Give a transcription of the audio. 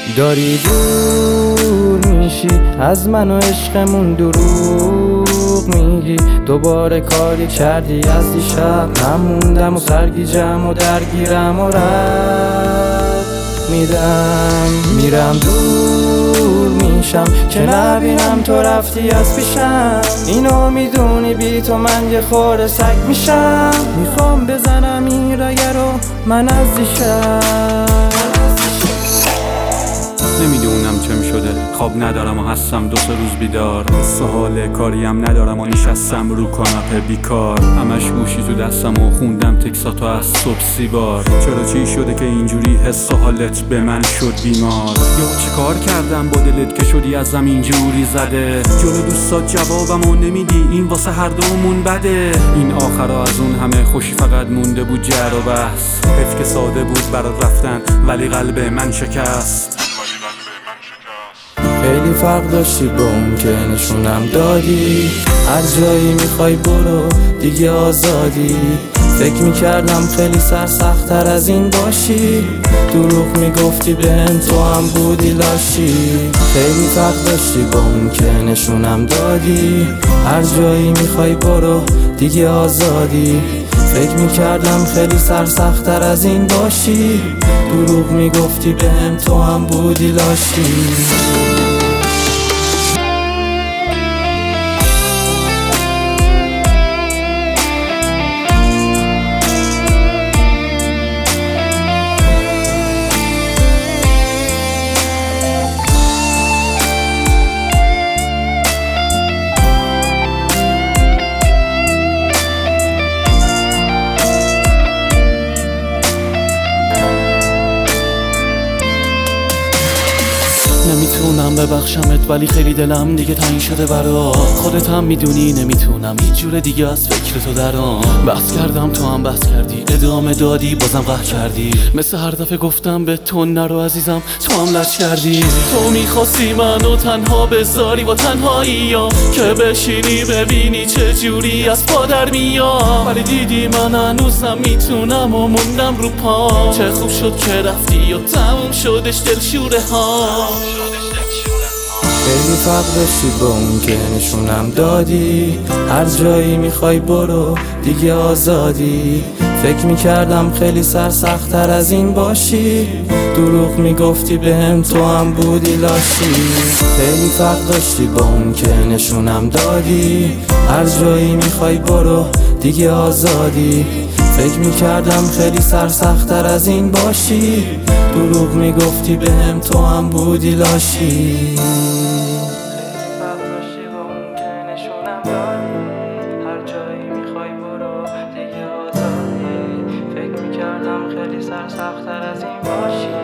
داری دور میشی از من و عشقمون دروغ میگی. دوباره کاری کردی از دیشب نموندم و سرگیجم و درگیرم و رد میرم دور میشم که نبینم تو رفتی از پیشم. اینو میدونی بی تو من یه خورده سگ میشم. میخوام بزنم این رگه رو من از دیشب. نمیدونم چه میشده، خواب ندارم و هستم 2-3 روز بیدار. سوال کاریم ندارم و نشستم رو کاناپه بیکار. همش گوشی تو دستم و خوندم تکساتو از صبح 30 بار. چرا چی شده که اینجوری حس و حالت به من شد بیمار؟ یا چه کار کردم با دلت که شدی از زمین جوری زده؟ جلو دوستات جوابمو نمیدی، این واسه هر دومون بده. این آخرا از اون همه خوشی فقط مونده بود جر و بحث. حیف که ساده بود برات رفتن ولی قلب من شکست. خیلی فرق داشتی با اون که نشونم دادی. هر جایی میخوای برو دیگه آزادی. فکر میکردم خیلی سرسخت‌تر از این باشی. دروغ میگفتی بهم تو هم بودی لاشی. خیلی فرق داشتی با اون که نشونم دادی. هر جایی میخوای برو دیگه آزادی. فکر میکردم خیلی سرسخت‌تر از این باشی. دروغ میگفتی بهم تو هم بودی لاشی. نمیتونم ببخشمت ولی خیلی دلم دیگه تنگ شده برات. خودت هم میدونی نمیتونم هیچ جور دیگه از فکر تو درام. بحث کردم تو هم بحث کردی، ادامه دادی بازم قهر کردی. مثل هر دفعه گفتم به تو نرو عزیزم، تو هم لج کردی. تو میخواستی منو تنها بذاری با تنهاییام، که بشینی ببینی چه جوری از پا در میام. ولی دیدی من هنوزم میتونم و موندم رو پام. چه خوب شد که رفتی و تموم شدش دلشوره ها. خیلی فرق داشتی با اون که نشونم دادی. هر جایی میخوای برو دیگه آزادی. فکر میکردم خیلی سرسخت‌تر از این باشی. دروغ میگفتی بهم تو هم بودی لاشی. خیلی فرق داشتی با اون که نشونم دادی. هر جایی میخوای برو دیگه آزادی. فکر میکردم خیلی سرسخت‌تر از این باشی. دروغ میگفتی بهم تو هم بودی لاشی. هر جایی میخوای برو دیگه آزادی. فکر میکردم خیلی سرسخت‌تر از این باشی.